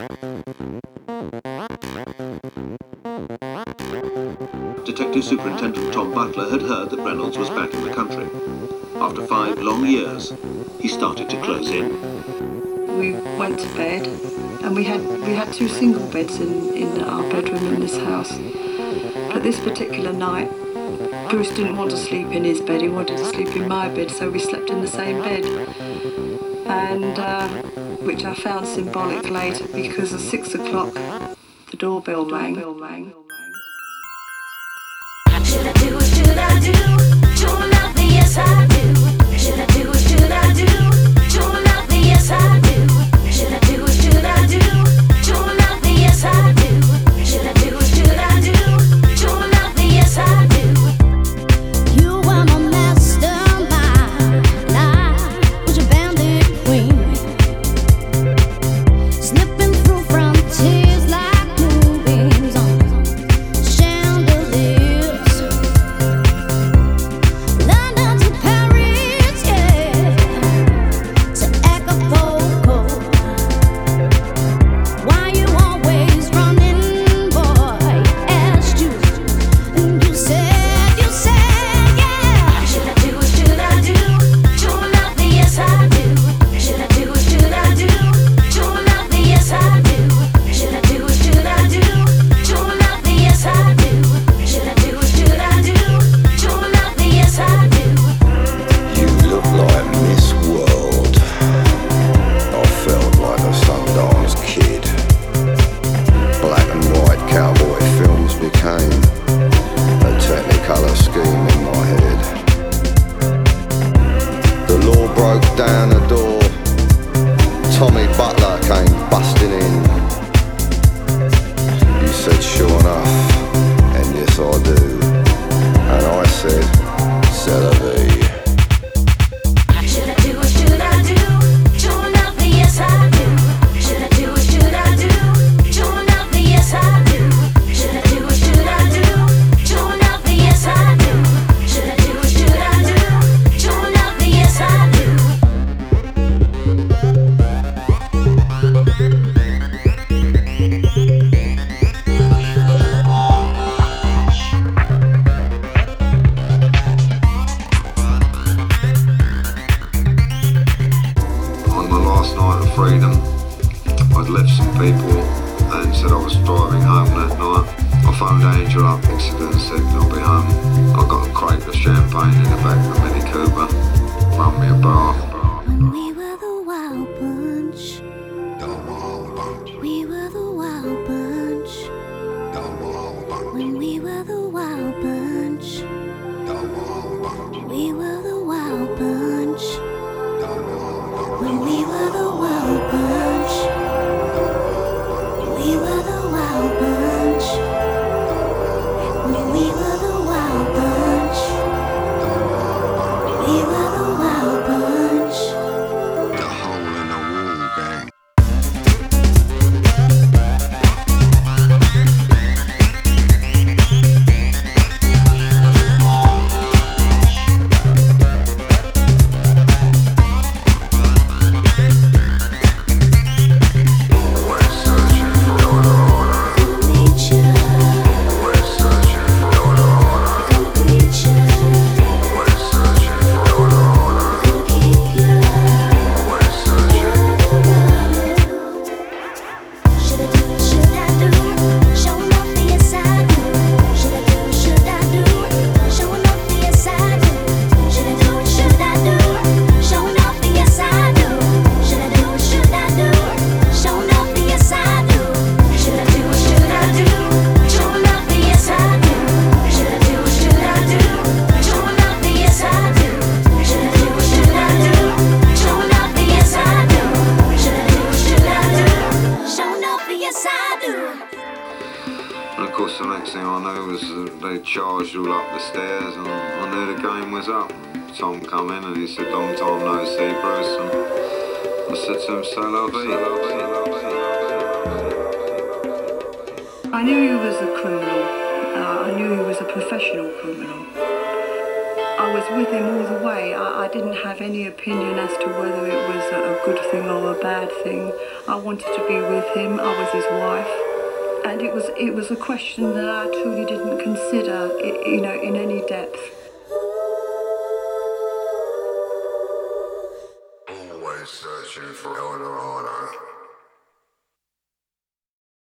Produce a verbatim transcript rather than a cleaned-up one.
Detective Superintendent Tom Butler had heard that Reynolds was back in the country. After five long years, he started to close in. We went to bed, and we had we had two single beds in, in our bedroom in this house. But this particular night, Bruce didn't want to sleep in his bed, he wanted to sleep in my bed, so we slept in the same bed. And, uh, which I found symbolic later, because at six o'clock, the doorbell rang. Should I do, should I do? True love, yes I do. Should I do, should I do? True love, yes I do. Should I do, should I do? True love, yes I do. Should I do, should I do? True love, yes I do. You are my mastermind, and I was your bandit queen, slipping through frontiers like moonbeams on chandeliers. London to Paris, yeah, to Acapulco. Why you always running, boy? Asked you, and you said, you said, yeah. Should I do, should I do? True love, yes I do. Should I do, should I do? True love, yes I do. Should I do, should I do? True love, yes I do. Should I do, should I do? True love, yes I do. You look like Miss World. I felt like a Sundance Kid. Black and white cowboy films became a technicolor scheme in my head. The law broke down the door. Tommy Butler came busting in. You said sure enough, and yes I do. And I said, c'est la vie. Should I do, should I do? True love, yes I do. Should I do, should I do? True love, yes I do. Should I do, should I do? True love, yes I do. Should I do, should I do? True love, yes I do. On my last night of freedom, I'd left some people and said I was driving home that night. I phoned Angel up yesterday and said I'll be home. I got a crate of champagne in the back of a Mini Cooper, run me a bar. When we were the wild bunch, The Wild Bunch, we were the wild bunch. the Wild Bunch, When we were the wild bunch, the Wild Bunch, we were the wild bunch. the Wild Bunch. When we were the wild bunch, we were the wild bunch. When we were the wild bunch, we were the wild bunch. The Hole in the Wall Gang. And of course the next thing I knew was uh, they charged all up the stairs and I knew the game was up. Tom come in and he said, long time no see, Bruce. And I said to him, c'est la vie. I knew he was a criminal. Uh, I knew he was a professional criminal. I was with him all the way. I, I didn't have any opinion as to whether it was a, a good thing or a bad thing. I wanted to be with him. I was his wife. And it was it was a question that I truly didn't consider, you know, in any depth. Always searching for Eldorado.